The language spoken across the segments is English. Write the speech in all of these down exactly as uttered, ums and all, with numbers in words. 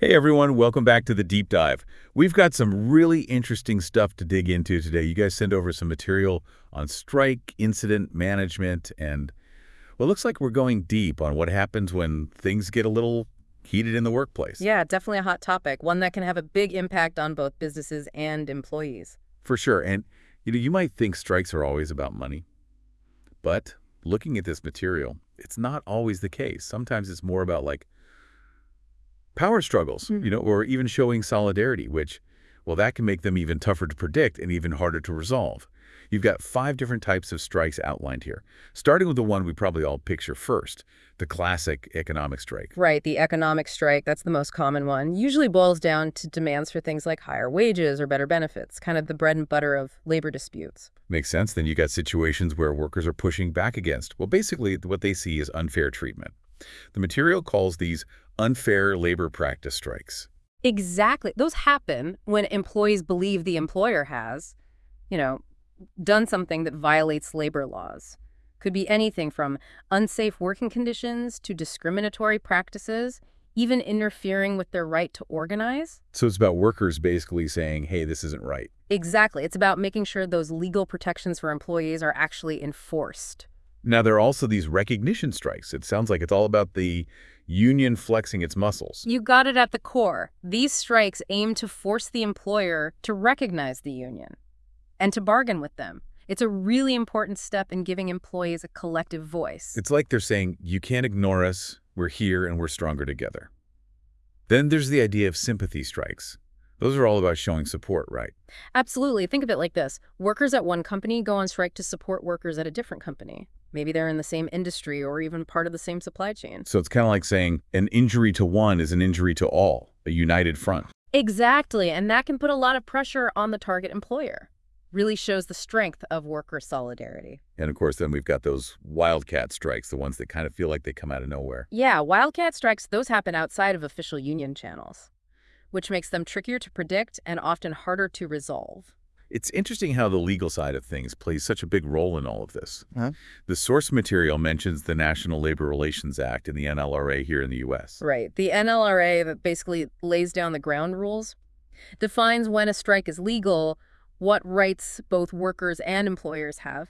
Hey everyone, welcome back to the Deep Dive. We've got some really interesting stuff to dig into today. You guys sent over some material on strike, incident management, and well, it looks like we're going deep on what happens when things get a little heated in the workplace. Yeah, definitely a hot topic, one that can have a big impact on both businesses and employees. For sure. And you know, you might think strikes are always about money, but looking at this material, it's not always the case. Sometimes it's more about like power struggles, Mm. you know, or even showing solidarity, which, well, that can make them even tougher to predict and even harder to resolve. You've got five different types of strikes outlined here, starting with the one we probably all picture first, the classic economic strike. Right, the economic strike, that's the most common one, usually boils down to demands for things like higher wages or better benefits, kind of the bread and butter of labor disputes. Makes sense. Then you got situations where workers are pushing back against, well, basically what they see is unfair treatment. The material calls these unfair labor practice strikes. Exactly. Those happen when employees believe the employer has, you know, done something that violates labor laws. Could be anything from unsafe working conditions to discriminatory practices, even interfering with their right to organize. So it's about workers basically saying, hey, this isn't right. Exactly. It's about making sure those legal protections for employees are actually enforced. Now, there are also these recognition strikes. It sounds like it's all about the union flexing its muscles. You got it at the core. These strikes aim to force the employer to recognize the union and to bargain with them. It's a really important step in giving employees a collective voice. It's like they're saying, you can't ignore us, we're here and we're stronger together. Then there's the idea of sympathy strikes. Those are all about showing support, right? Absolutely. Think of it like this. Workers at one company go on strike to support workers at a different company. Maybe they're in the same industry or even part of the same supply chain. So it's kind of like saying an injury to one is an injury to all, a united front. Exactly. And that can put a lot of pressure on the target employer. Really shows the strength of worker solidarity. And of course, then we've got those wildcat strikes, the ones that kind of feel like they come out of nowhere. Yeah, wildcat strikes, those happen outside of official union channels, which makes them trickier to predict and often harder to resolve. It's interesting how the legal side of things plays such a big role in all of this. Huh? The source material mentions the National Labor Relations Act and the N L R A here in the U S. Right. The N L R A that basically lays down the ground rules, defines when a strike is legal, what rights both workers and employers have,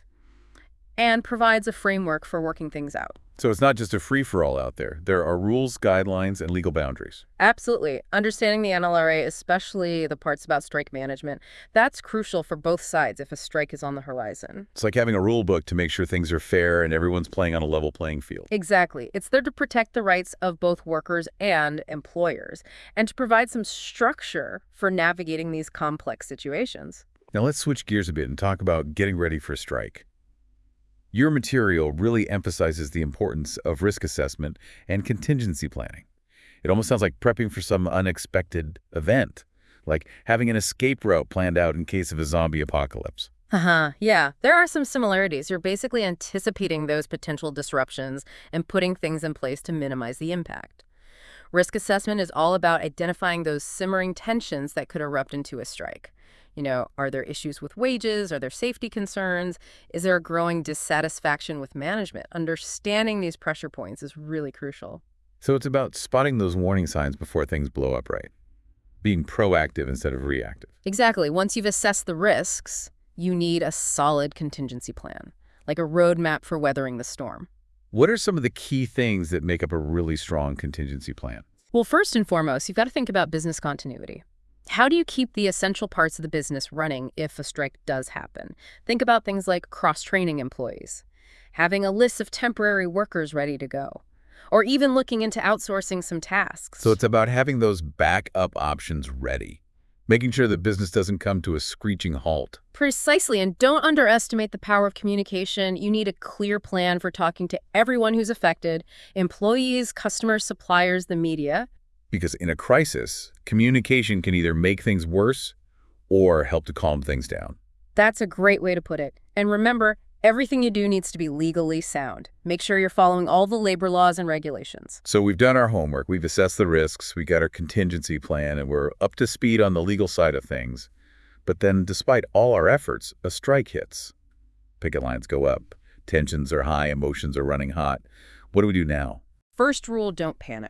and provides a framework for working things out. So it's not just a free-for-all out there. There are rules, guidelines, and legal boundaries. Absolutely. Understanding the N L R A, especially the parts about strike management, that's crucial for both sides if a strike is on the horizon. It's like having a rule book to make sure things are fair and everyone's playing on a level playing field. Exactly. It's there to protect the rights of both workers and employers, and to provide some structure for navigating these complex situations. Now let's switch gears a bit and talk about getting ready for a strike. Your material really emphasizes the importance of risk assessment and contingency planning. It almost sounds like prepping for some unexpected event, like having an escape route planned out in case of a zombie apocalypse. Uh-huh. Yeah, there are some similarities. You're basically anticipating those potential disruptions and putting things in place to minimize the impact. Risk assessment is all about identifying those simmering tensions that could erupt into a strike. You know, are there issues with wages? Are there safety concerns? Is there a growing dissatisfaction with management? Understanding these pressure points is really crucial. So it's about spotting those warning signs before things blow up, right? Being proactive instead of reactive. Exactly. Once you've assessed the risks, you need a solid contingency plan, like a roadmap for weathering the storm. What are some of the key things that make up a really strong contingency plan? Well, first and foremost, you've got to think about business continuity. How do you keep the essential parts of the business running if a strike does happen? Think about things like cross-training employees, having a list of temporary workers ready to go, or even looking into outsourcing some tasks. So it's about having those backup options ready, making sure the business doesn't come to a screeching halt. Precisely, and don't underestimate the power of communication. You need a clear plan for talking to everyone who's affected, employees, customers, suppliers, the media. Because in a crisis, communication can either make things worse or help to calm things down. That's a great way to put it. And remember, everything you do needs to be legally sound. Make sure you're following all the labor laws and regulations. So we've done our homework, we've assessed the risks, we got our contingency plan, and we're up to speed on the legal side of things. But then, despite all our efforts, a strike hits. Picket lines go up, tensions are high, emotions are running hot. What do we do now? First rule, don't panic.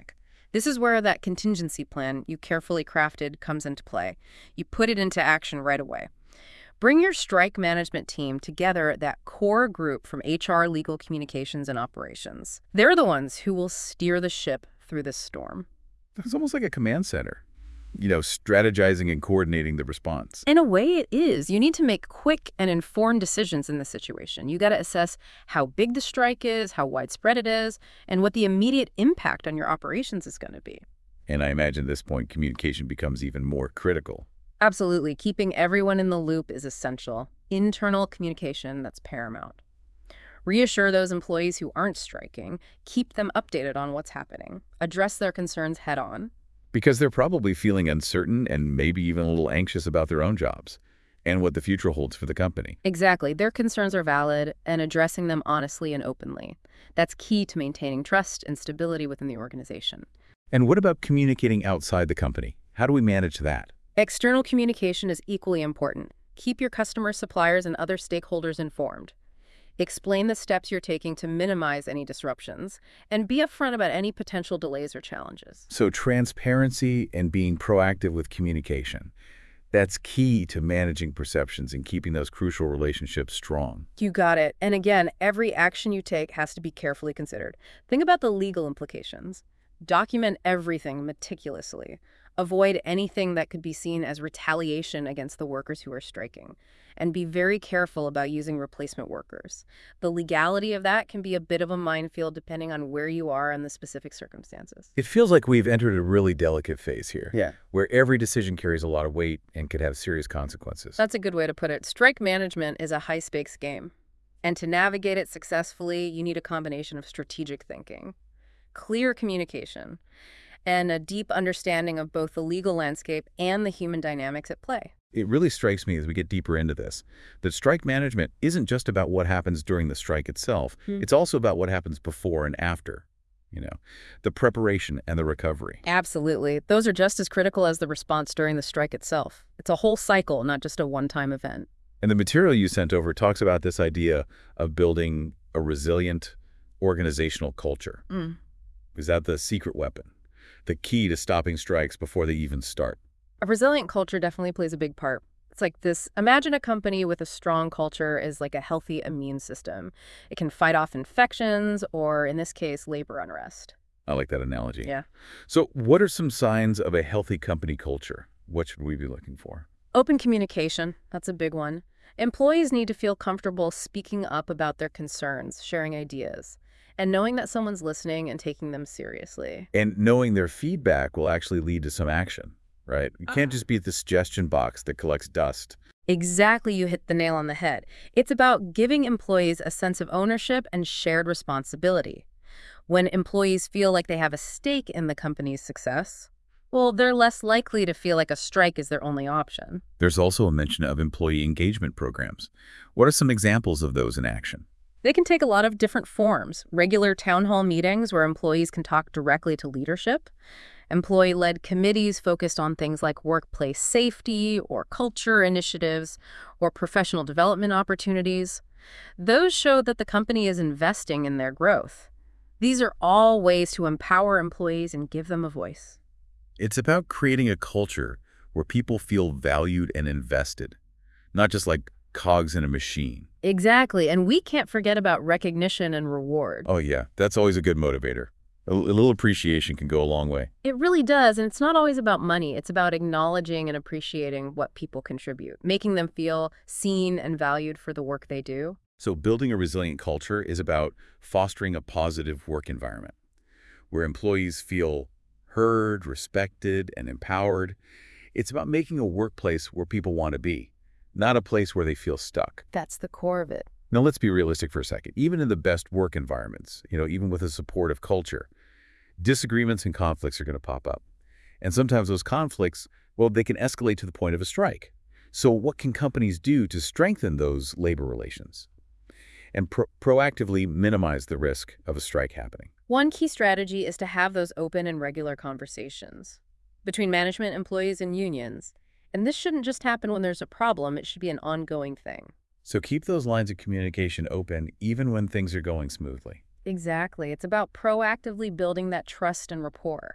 This is where that contingency plan you carefully crafted comes into play. You put it into action right away. Bring your strike management team together, that core group from H R, legal, communications, and operations. They're the ones who will steer the ship through this storm. It's almost like a command center, you know, strategizing and coordinating the response. In a way, it is. You need to make quick and informed decisions in this situation. You got to assess how big the strike is, how widespread it is, and what the immediate impact on your operations is going to be. And I imagine at this point, communication becomes even more critical. Absolutely. Keeping everyone in the loop is essential. Internal communication, that's paramount. Reassure those employees who aren't striking. Keep them updated on what's happening. Address their concerns head on. Because they're probably feeling uncertain and maybe even a little anxious about their own jobs and what the future holds for the company. Exactly. Their concerns are valid, and addressing them honestly and openly. That's key to maintaining trust and stability within the organization. And what about communicating outside the company? How do we manage that? External communication is equally important. Keep your customers, suppliers, and other stakeholders informed. Explain the steps you're taking to minimize any disruptions, and be upfront about any potential delays or challenges. So transparency and being proactive with communication. That's key to managing perceptions and keeping those crucial relationships strong. You got it. And again, every action you take has to be carefully considered. Think about the legal implications. Document everything meticulously. Avoid anything that could be seen as retaliation against the workers who are striking. And be very careful about using replacement workers. The legality of that can be a bit of a minefield depending on where you are and the specific circumstances. It feels like we've entered a really delicate phase here. Yeah. Where every decision carries a lot of weight and could have serious consequences. That's a good way to put it. Strike management is a high-stakes game. And to navigate it successfully, you need a combination of strategic thinking, clear communication, and a deep understanding of both the legal landscape and the human dynamics at play. It really strikes me as we get deeper into this that strike management isn't just about what happens during the strike itself. Hmm. It's also about what happens before and after, you know, the preparation and the recovery. Absolutely. Those are just as critical as the response during the strike itself. It's a whole cycle, not just a one-time event. And the material you sent over talks about this idea of building a resilient organizational culture. Mm. Is that the secret weapon? The key to stopping strikes before they even start? A resilient culture definitely plays a big part. It's like this. Imagine a company with a strong culture is like a healthy immune system. It can fight off infections or, in this case, labor unrest. I like that analogy. Yeah. So what are some signs of a healthy company culture? What should we be looking for? Open communication. That's a big one. Employees need to feel comfortable speaking up about their concerns, sharing ideas, and knowing that someone's listening and taking them seriously. And knowing their feedback will actually lead to some action, right? You can't just be the suggestion box that collects dust. Exactly, you hit the nail on the head. It's about giving employees a sense of ownership and shared responsibility. When employees feel like they have a stake in the company's success, well, they're less likely to feel like a strike is their only option. There's also a mention of employee engagement programs. What are some examples of those in action? They can take a lot of different forms. Regular town hall meetings where employees can talk directly to leadership. Employee-led committees focused on things like workplace safety or culture initiatives or professional development opportunities. Those show that the company is investing in their growth. These are all ways to empower employees and give them a voice. It's about creating a culture where people feel valued and invested, not just like cogs in a machine. Exactly, and we can't forget about recognition and reward. Oh yeah, that's always a good motivator. A, a little appreciation can go a long way. It really does, and it's not always about money. It's about acknowledging and appreciating what people contribute, making them feel seen and valued for the work they do. So building a resilient culture is about fostering a positive work environment where employees feel heard, respected, and empowered. It's about making a workplace where people want to be, not a place where they feel stuck. That's the core of it. Now let's be realistic for a second. Even in the best work environments, you know, even with a supportive culture, disagreements and conflicts are going to pop up. And sometimes those conflicts, well, they can escalate to the point of a strike. So what can companies do to strengthen those labor relations and pro proactively minimize the risk of a strike happening? One key strategy is to have those open and regular conversations between management, employees, and unions. And this shouldn't just happen when there's a problem. It should be an ongoing thing. So keep those lines of communication open even when things are going smoothly. Exactly. It's about proactively building that trust and rapport.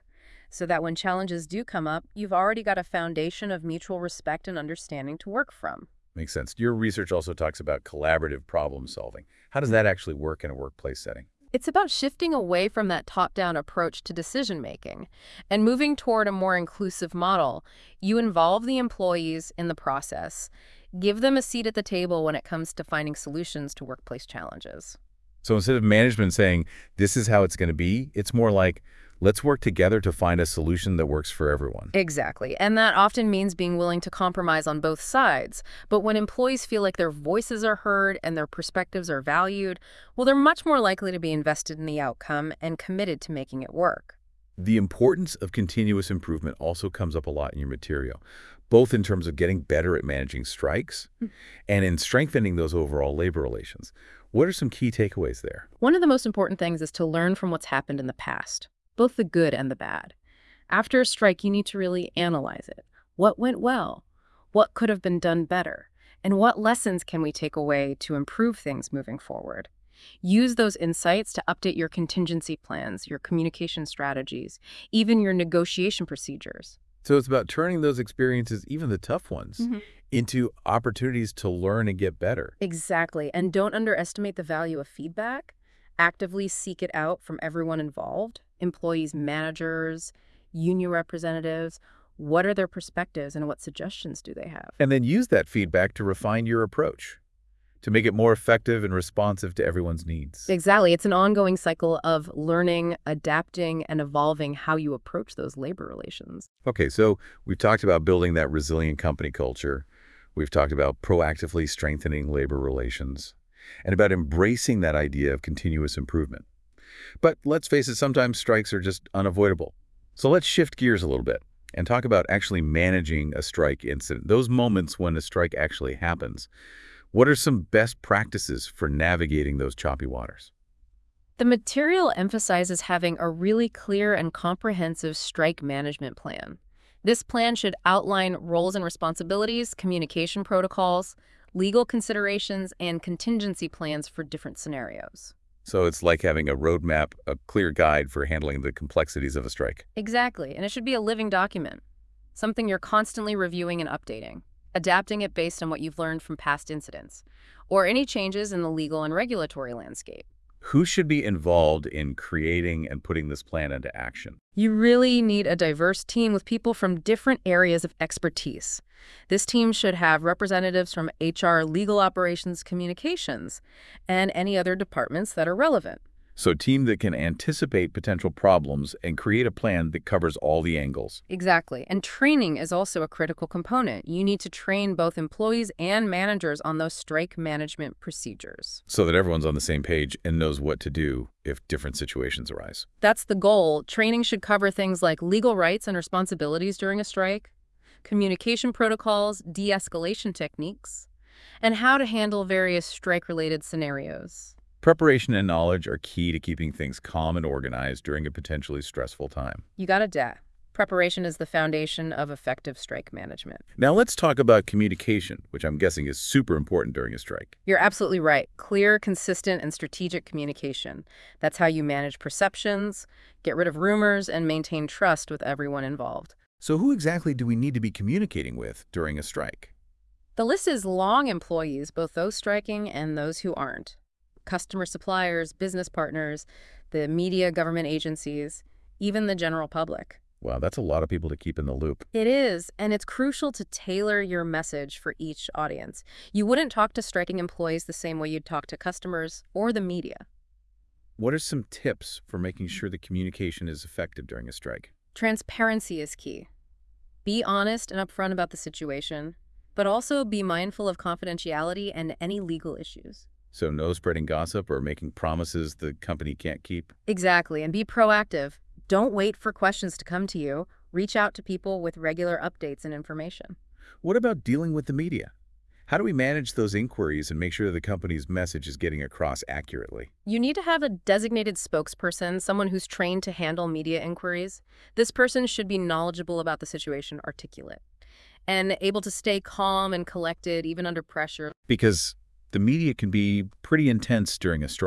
so that when challenges do come up, you've already got a foundation of mutual respect and understanding to work from. Makes sense. Your research also talks about collaborative problem solving. How does that actually work in a workplace setting? It's about shifting away from that top-down approach to decision-making and moving toward a more inclusive model. You involve the employees in the process, give them a seat at the table when it comes to finding solutions to workplace challenges. So instead of management saying, this is how it's going to be, it's more like, let's work together to find a solution that works for everyone. Exactly. And that often means being willing to compromise on both sides. But when employees feel like their voices are heard and their perspectives are valued, well, they're much more likely to be invested in the outcome and committed to making it work. The importance of continuous improvement also comes up a lot in your material, both in terms of getting better at managing strikes and in strengthening those overall labor relations. What are some key takeaways there? One of the most important things is to learn from what's happened in the past, both the good and the bad. After a strike, you need to really analyze it. What went well? What could have been done better? And what lessons can we take away to improve things moving forward? Use those insights to update your contingency plans, your communication strategies, even your negotiation procedures. So it's about turning those experiences, even the tough ones, Mm-hmm. into opportunities to learn and get better. Exactly. And don't underestimate the value of feedback. Actively seek it out from everyone involved, employees, managers, union representatives. What are their perspectives and what suggestions do they have? And then use that feedback to refine your approach, to make it more effective and responsive to everyone's needs. Exactly. It's an ongoing cycle of learning, adapting, and evolving how you approach those labor relations. Okay, so we've talked about building that resilient company culture. We've talked about proactively strengthening labor relations and about embracing that idea of continuous improvement. But let's face it, sometimes strikes are just unavoidable. So let's shift gears a little bit and talk about actually managing a strike incident, those moments when a strike actually happens. What are some best practices for navigating those choppy waters? The material emphasizes having a really clear and comprehensive strike management plan. This plan should outline roles and responsibilities, communication protocols, legal considerations, and contingency plans for different scenarios. So it's like having a roadmap, a clear guide for handling the complexities of a strike. Exactly, and it should be a living document, something you're constantly reviewing and updating, adapting it based on what you've learned from past incidents, or any changes in the legal and regulatory landscape. Who should be involved in creating and putting this plan into action? You really need a diverse team with people from different areas of expertise. This team should have representatives from H R, legal operations, communications, and any other departments that are relevant. So a team that can anticipate potential problems and create a plan that covers all the angles. Exactly. And training is also a critical component. You need to train both employees and managers on those strike management procedures. So that everyone's on the same page and knows what to do if different situations arise. That's the goal. Training should cover things like legal rights and responsibilities during a strike, communication protocols, de-escalation techniques, and how to handle various strike-related scenarios. Preparation and knowledge are key to keeping things calm and organized during a potentially stressful time. You got it, Da. Preparation is the foundation of effective strike management. Now let's talk about communication, which I'm guessing is super important during a strike. You're absolutely right. Clear, consistent, and strategic communication. That's how you manage perceptions, get rid of rumors, and maintain trust with everyone involved. So who exactly do we need to be communicating with during a strike? The list is long. Employees, both those striking and those who aren't. Customer, suppliers, business partners, the media, government agencies, even the general public. Wow, that's a lot of people to keep in the loop. It is, and it's crucial to tailor your message for each audience. You wouldn't talk to striking employees the same way you'd talk to customers or the media. What are some tips for making sure the communication is effective during a strike? Transparency is key. Be honest and upfront about the situation, but also be mindful of confidentiality and any legal issues. So no spreading gossip or making promises the company can't keep? Exactly, and be proactive. Don't wait for questions to come to you. Reach out to people with regular updates and information. What about dealing with the media? How do we manage those inquiries and make sure the company's message is getting across accurately? You need to have a designated spokesperson, someone who's trained to handle media inquiries. This person should be knowledgeable about the situation, articulate, and able to stay calm and collected even under pressure. Because the media can be pretty intense during a strike.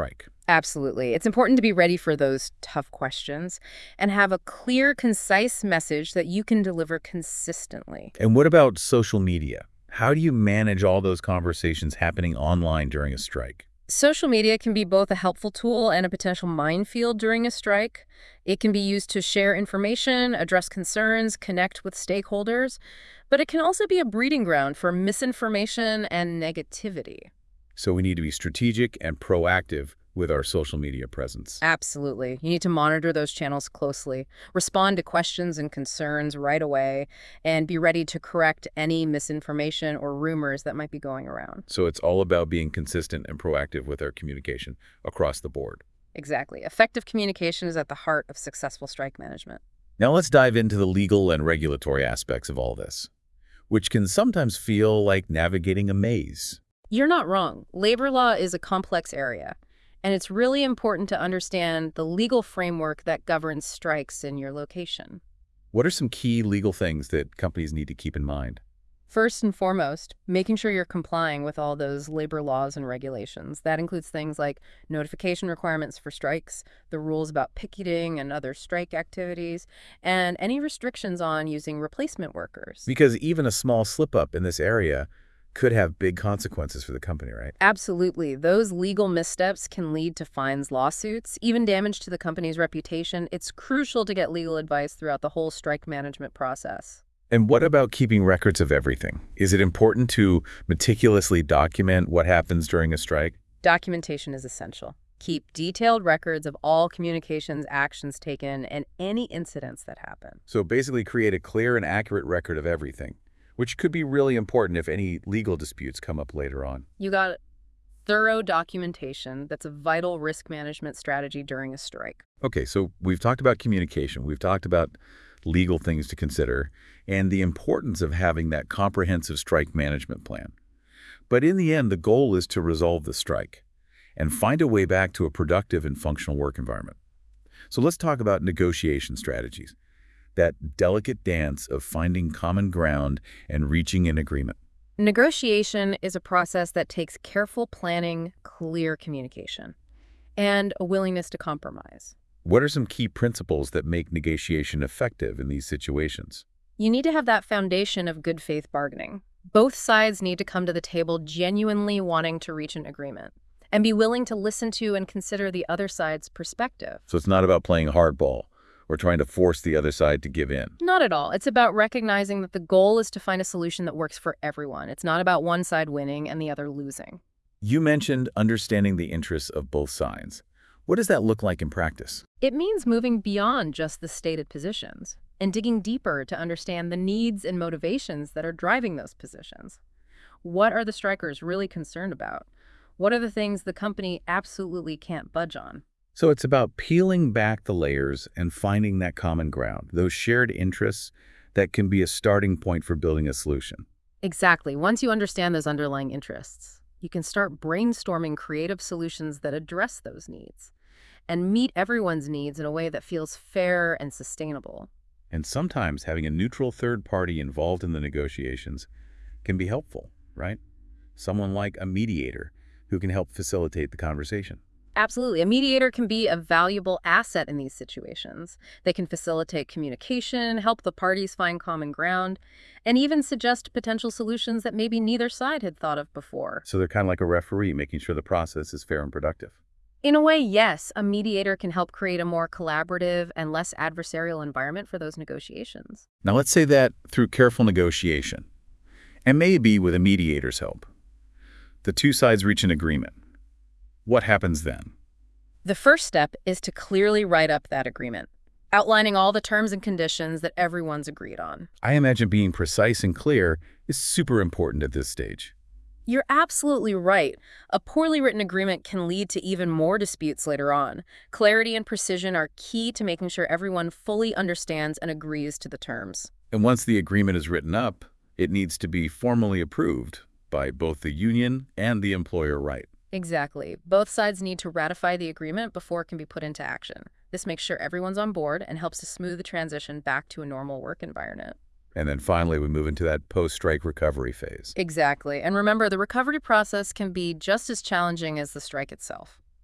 Absolutely. It's important to be ready for those tough questions and have a clear, concise message that you can deliver consistently. And what about social media? How do you manage all those conversations happening online during a strike? Social media can be both a helpful tool and a potential minefield during a strike. It can be used to share information, address concerns, connect with stakeholders, but it can also be a breeding ground for misinformation and negativity. So we need to be strategic and proactive with our social media presence. Absolutely. You need to monitor those channels closely, respond to questions and concerns right away, and be ready to correct any misinformation or rumors that might be going around. So it's all about being consistent and proactive with our communication across the board. Exactly. Effective communication is at the heart of successful strike management. Now let's dive into the legal and regulatory aspects of all this, which can sometimes feel like navigating a maze. You're not wrong. Labor law is a complex area, and it's really important to understand the legal framework that governs strikes in your location. What are some key legal things that companies need to keep in mind? First and foremost, making sure you're complying with all those labor laws and regulations. That includes things like notification requirements for strikes, the rules about picketing and other strike activities, and any restrictions on using replacement workers. Because even a small slip-up in this area could have big consequences for the company, right? Absolutely. Those legal missteps can lead to fines, lawsuits, even damage to the company's reputation. It's crucial to get legal advice throughout the whole strike management process. And what about keeping records of everything? Is it important to meticulously document what happens during a strike? Documentation is essential. Keep detailed records of all communications, actions taken, and any incidents that happen. So basically create a clear and accurate record of everything, which could be really important if any legal disputes come up later on. You got thorough documentation. That's a vital risk management strategy during a strike. Okay, so we've talked about communication. We've talked about legal things to consider and the importance of having that comprehensive strike management plan. But in the end, the goal is to resolve the strike and find a way back to a productive and functional work environment. So let's talk about negotiation strategies, that delicate dance of finding common ground and reaching an agreement. Negotiation is a process that takes careful planning, clear communication, and a willingness to compromise. What are some key principles that make negotiation effective in these situations? You need to have that foundation of good faith bargaining. Both sides need to come to the table genuinely wanting to reach an agreement and be willing to listen to and consider the other side's perspective. So it's not about playing hardball or trying to force the other side to give in. Not at all. It's about recognizing that the goal is to find a solution that works for everyone. It's not about one side winning and the other losing. You mentioned understanding the interests of both sides. What does that look like in practice? It means moving beyond just the stated positions and digging deeper to understand the needs and motivations that are driving those positions. What are the strikers really concerned about? What are the things the company absolutely can't budge on? So it's about peeling back the layers and finding that common ground, those shared interests that can be a starting point for building a solution. Exactly. Once you understand those underlying interests, you can start brainstorming creative solutions that address those needs and meet everyone's needs in a way that feels fair and sustainable. And sometimes having a neutral third party involved in the negotiations can be helpful, right? Someone like a mediator who can help facilitate the conversation. Absolutely. A mediator can be a valuable asset in these situations. They can facilitate communication, help the parties find common ground, and even suggest potential solutions that maybe neither side had thought of before. So they're kind of like a referee, making sure the process is fair and productive. In a way, yes, a mediator can help create a more collaborative and less adversarial environment for those negotiations. Now let's say that through careful negotiation, and maybe with a mediator's help, the two sides reach an agreement. What happens then? The first step is to clearly write up that agreement, outlining all the terms and conditions that everyone's agreed on. I imagine being precise and clear is super important at this stage. You're absolutely right. A poorly written agreement can lead to even more disputes later on. Clarity and precision are key to making sure everyone fully understands and agrees to the terms. And once the agreement is written up, it needs to be formally approved by both the union and the employer, right? Exactly. Both sides need to ratify the agreement before it can be put into action. This makes sure everyone's on board and helps to smooth the transition back to a normal work environment. And then finally, we move into that post-strike recovery phase. Exactly. And remember, the recovery process can be just as challenging as the strike itself.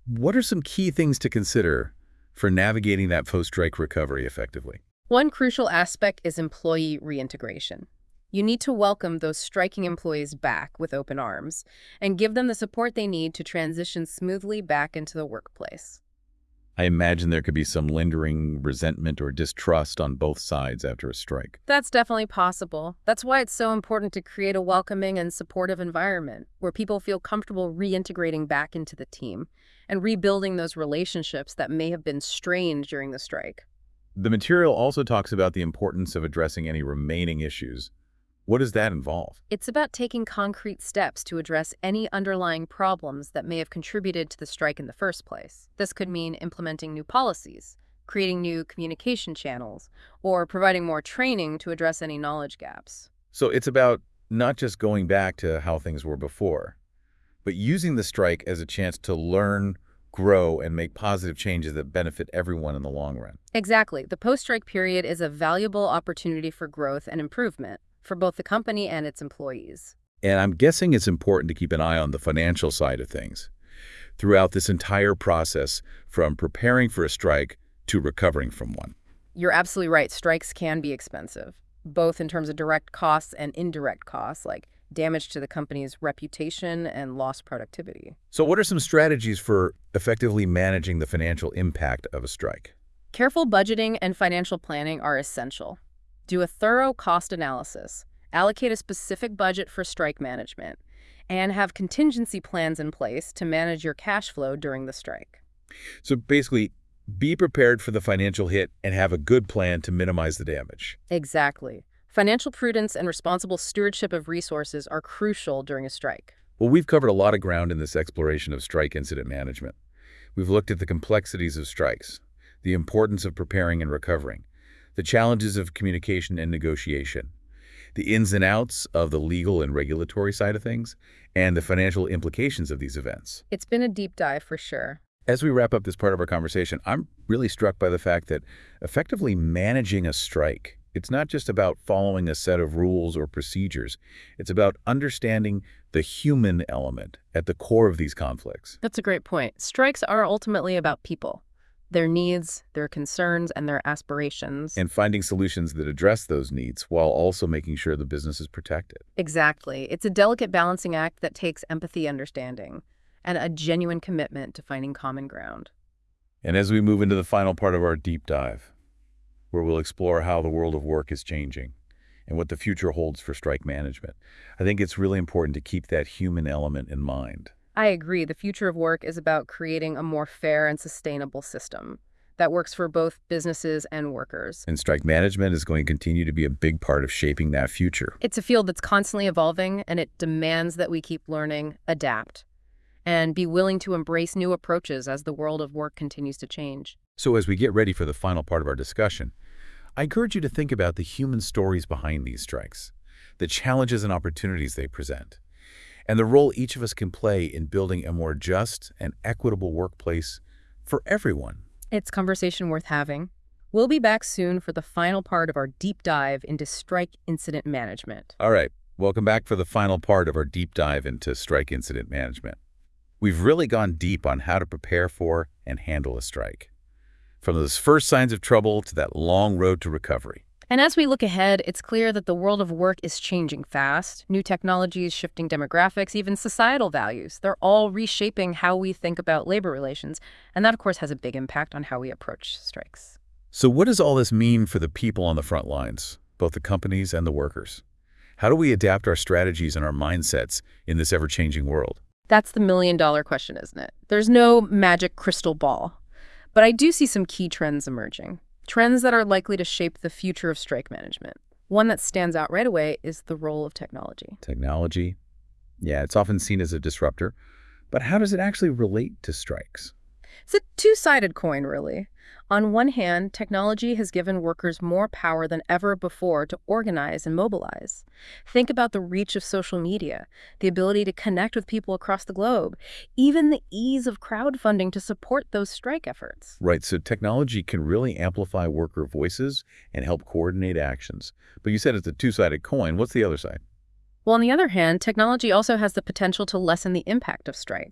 What are some key things to consider for navigating that post-strike recovery effectively? One crucial aspect is employee reintegration. You need to welcome those striking employees back with open arms and give them the support they need to transition smoothly back into the workplace. I imagine there could be some lingering resentment or distrust on both sides after a strike. That's definitely possible. That's why it's so important to create a welcoming and supportive environment where people feel comfortable reintegrating back into the team and rebuilding those relationships that may have been strained during the strike. The material also talks about the importance of addressing any remaining issues. What does that involve? It's about taking concrete steps to address any underlying problems that may have contributed to the strike in the first place. This could mean implementing new policies, creating new communication channels, or providing more training to address any knowledge gaps. So it's about not just going back to how things were before, but using the strike as a chance to learn, grow, and make positive changes that benefit everyone in the long run. Exactly. The post-strike period is a valuable opportunity for growth and improvement for both the company and its employees. And I'm guessing it's important to keep an eye on the financial side of things throughout this entire process, from preparing for a strike to recovering from one. You're absolutely right. Strikes can be expensive, both in terms of direct costs and indirect costs, like damage to the company's reputation and lost productivity. So what are some strategies for effectively managing the financial impact of a strike? Careful budgeting and financial planning are essential. Do a thorough cost analysis, allocate a specific budget for strike management, and have contingency plans in place to manage your cash flow during the strike. So basically, be prepared for the financial hit and have a good plan to minimize the damage. Exactly. Financial prudence and responsible stewardship of resources are crucial during a strike. Well, we've covered a lot of ground in this exploration of strike incident management. We've looked at the complexities of strikes, the importance of preparing and recovering, the challenges of communication and negotiation, the ins and outs of the legal and regulatory side of things, and the financial implications of these events. It's been a deep dive for sure. As we wrap up this part of our conversation, I'm really struck by the fact that effectively managing a strike, it's not just about following a set of rules or procedures. It's about understanding the human element at the core of these conflicts. That's a great point. Strikes are ultimately about people, their needs, their concerns, and their aspirations. And finding solutions that address those needs while also making sure the business is protected. Exactly. It's a delicate balancing act that takes empathy, understanding, and a genuine commitment to finding common ground. And as we move into the final part of our deep dive, where we'll explore how the world of work is changing and what the future holds for strike management, I think it's really important to keep that human element in mind. I agree. The future of work is about creating a more fair and sustainable system that works for both businesses and workers. And strike management is going to continue to be a big part of shaping that future. It's a field that's constantly evolving, and it demands that we keep learning, adapt, and be willing to embrace new approaches as the world of work continues to change. So as we get ready for the final part of our discussion, I encourage you to think about the human stories behind these strikes, the challenges and opportunities they present, and the role each of us can play in building a more just and equitable workplace for everyone. It's a conversation worth having. We'll be back soon for the final part of our deep dive into strike incident management. All right, welcome back for the final part of our deep dive into strike incident management. We've really gone deep on how to prepare for and handle a strike, from those first signs of trouble to that long road to recovery. And as we look ahead, it's clear that the world of work is changing fast. New technologies, shifting demographics, even societal values, they're all reshaping how we think about labor relations. And that, of course, has a big impact on how we approach strikes. So what does all this mean for the people on the front lines, both the companies and the workers? How do we adapt our strategies and our mindsets in this ever-changing world? That's the million-dollar question, isn't it? There's no magic crystal ball. But I do see some key trends emerging. Trends that are likely to shape the future of strike management. One that stands out right away is the role of technology. Technology? Yeah, it's often seen as a disruptor. But how does it actually relate to strikes? It's a two-sided coin, really. On one hand, technology has given workers more power than ever before to organize and mobilize. Think about the reach of social media, the ability to connect with people across the globe, even the ease of crowdfunding to support those strike efforts. Right, so technology can really amplify worker voices and help coordinate actions. But you said it's a two-sided coin. What's the other side? Well, on the other hand, technology also has the potential to lessen the impact of strikes.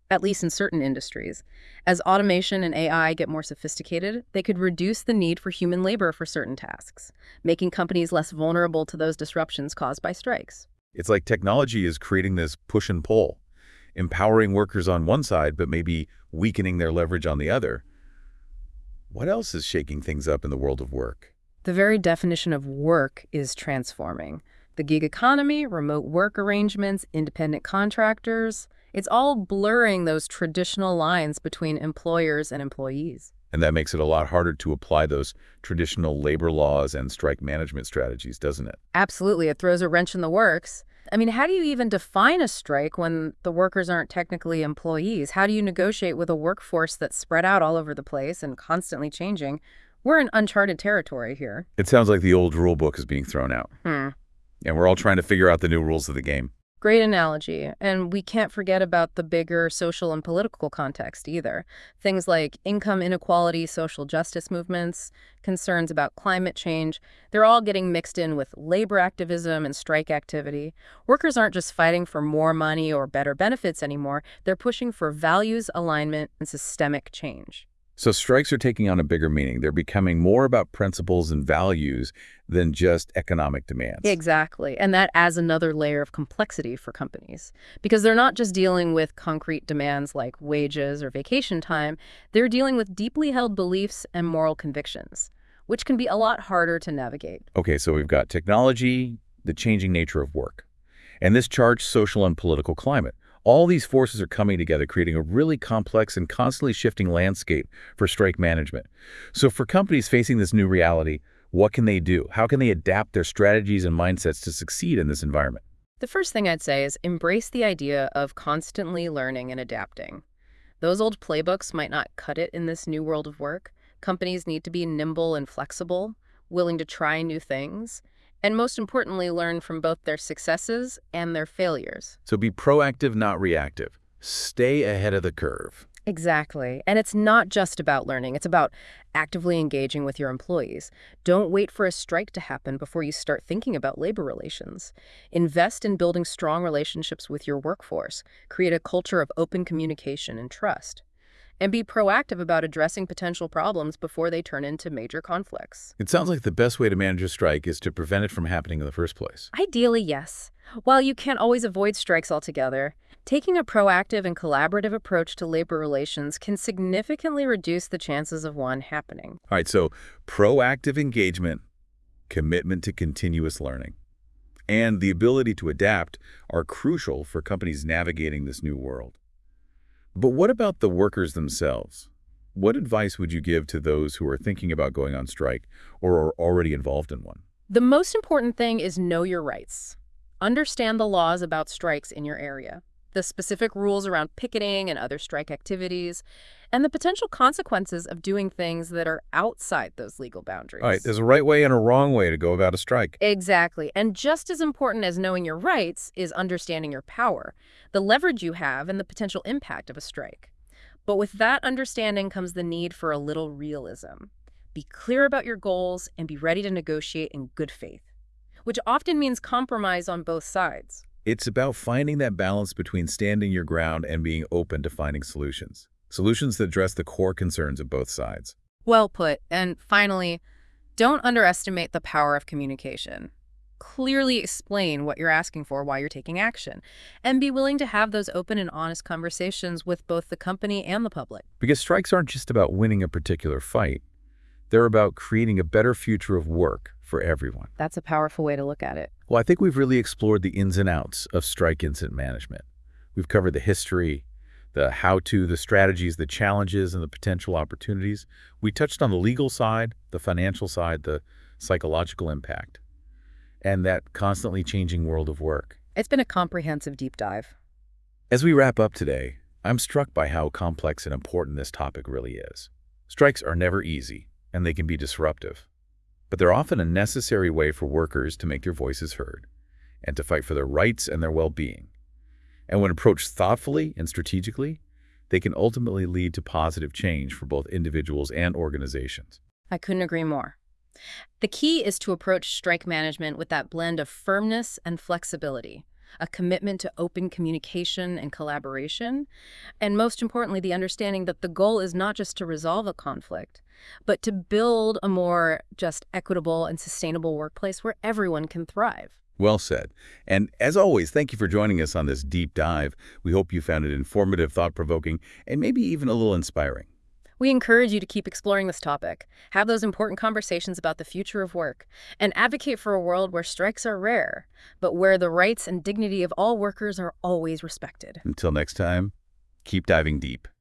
at least in certain industries. As automation and A I get more sophisticated, they could reduce the need for human labor for certain tasks, making companies less vulnerable to those disruptions caused by strikes. It's like technology is creating this push and pull, empowering workers on one side, but maybe weakening their leverage on the other. What else is shaking things up in the world of work? The very definition of work is transforming. The gig economy, remote work arrangements, independent contractors, it's all blurring those traditional lines between employers and employees. And that makes it a lot harder to apply those traditional labor laws and strike management strategies, doesn't it? Absolutely. It throws a wrench in the works. I mean, how do you even define a strike when the workers aren't technically employees? How do you negotiate with a workforce that's spread out all over the place and constantly changing? We're in uncharted territory here. It sounds like the old rule book is being thrown out. Hmm. And we're all trying to figure out the new rules of the game. Great analogy. And we can't forget about the bigger social and political context either. Things like income inequality, social justice movements, concerns about climate change, they're all getting mixed in with labor activism and strike activity. Workers aren't just fighting for more money or better benefits anymore. They're pushing for values alignment and systemic change. So strikes are taking on a bigger meaning. They're becoming more about principles and values than just economic demands. Exactly. And that adds another layer of complexity for companies. Because they're not just dealing with concrete demands like wages or vacation time, they're dealing with deeply held beliefs and moral convictions, which can be a lot harder to navigate. Okay, so we've got technology, the changing nature of work, and this charged social and political climate. All these forces are coming together, creating a really complex and constantly shifting landscape for strike management. So for companies facing this new reality, what can they do? How can they adapt their strategies and mindsets to succeed in this environment? The first thing I'd say is embrace the idea of constantly learning and adapting. Those old playbooks might not cut it in this new world of work. Companies need to be nimble and flexible, willing to try new things, and most importantly, learn from both their successes and their failures. So be proactive, not reactive. Stay ahead of the curve. Exactly. And it's not just about learning. It's about actively engaging with your employees. Don't wait for a strike to happen before you start thinking about labor relations. Invest in building strong relationships with your workforce. Create a culture of open communication and trust. And be proactive about addressing potential problems before they turn into major conflicts. It sounds like the best way to manage a strike is to prevent it from happening in the first place. Ideally, yes. While you can't always avoid strikes altogether, taking a proactive and collaborative approach to labor relations can significantly reduce the chances of one happening. All right, so proactive engagement, commitment to continuous learning, and the ability to adapt are crucial for companies navigating this new world. But what about the workers themselves? What advice would you give to those who are thinking about going on strike or are already involved in one? The most important thing is know your rights. Understand the laws about strikes in your area, the specific rules around picketing and other strike activities, and the potential consequences of doing things that are outside those legal boundaries. All right, there's a right way and a wrong way to go about a strike. Exactly. And just as important as knowing your rights is understanding your power, the leverage you have, and the potential impact of a strike. But with that understanding comes the need for a little realism. Be clear about your goals and be ready to negotiate in good faith, which often means compromise on both sides. It's about finding that balance between standing your ground and being open to finding solutions. Solutions that address the core concerns of both sides. Well put. And finally, don't underestimate the power of communication. Clearly explain what you're asking for, why you're taking action, and be willing to have those open and honest conversations with both the company and the public. Because strikes aren't just about winning a particular fight. They're about creating a better future of work for everyone. That's a powerful way to look at it. Well, I think we've really explored the ins and outs of strike incident management. We've covered the history, the how-to, the strategies, the challenges, and the potential opportunities. We touched on the legal side, the financial side, the psychological impact, and that constantly changing world of work. It's been a comprehensive deep dive. As we wrap up today, I'm struck by how complex and important this topic really is. Strikes are never easy, and they can be disruptive. But they're often a necessary way for workers to make their voices heard and to fight for their rights and their well-being. And when approached thoughtfully and strategically, they can ultimately lead to positive change for both individuals and organizations. I couldn't agree more. The key is to approach strike management with that blend of firmness and flexibility. a commitment to open communication and collaboration, and most importantly, the understanding that the goal is not just to resolve a conflict, but to build a more just equitable and sustainable workplace where everyone can thrive. Well said. And as always, thank you for joining us on this deep dive. We hope you found it informative, thought-provoking, and maybe even a little inspiring. We encourage you to keep exploring this topic, have those important conversations about the future of work, and advocate for a world where strikes are rare, but where the rights and dignity of all workers are always respected. Until next time, keep diving deep.